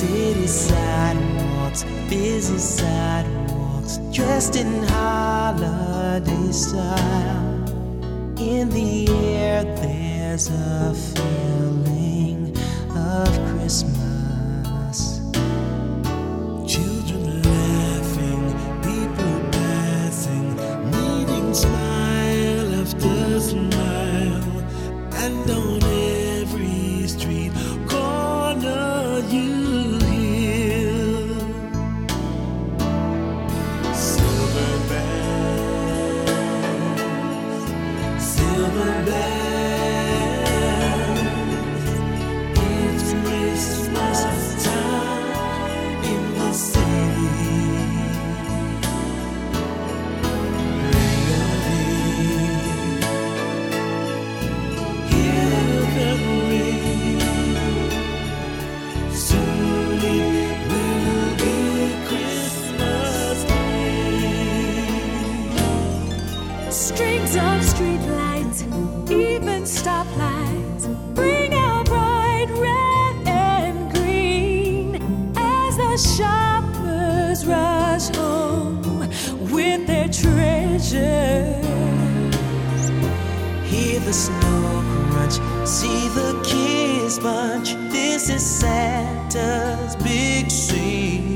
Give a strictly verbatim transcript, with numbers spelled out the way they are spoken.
City sidewalks, busy sidewalks, dressed in holiday style. In the air there's a feeling of Christmas. Children laughing, people passing, meeting smile after smile. And on every street corner you hear silver bells, silver bells. It's Christmas time in the city. Ring a bell, hear them ring. Soon it will be Christmas Day. Strings of streetlights, even stoplights, bring out bright red and green as the shoppers rush home with their treasures. Hear the snow crunch, see the kids bunch. This is Santa's big scene.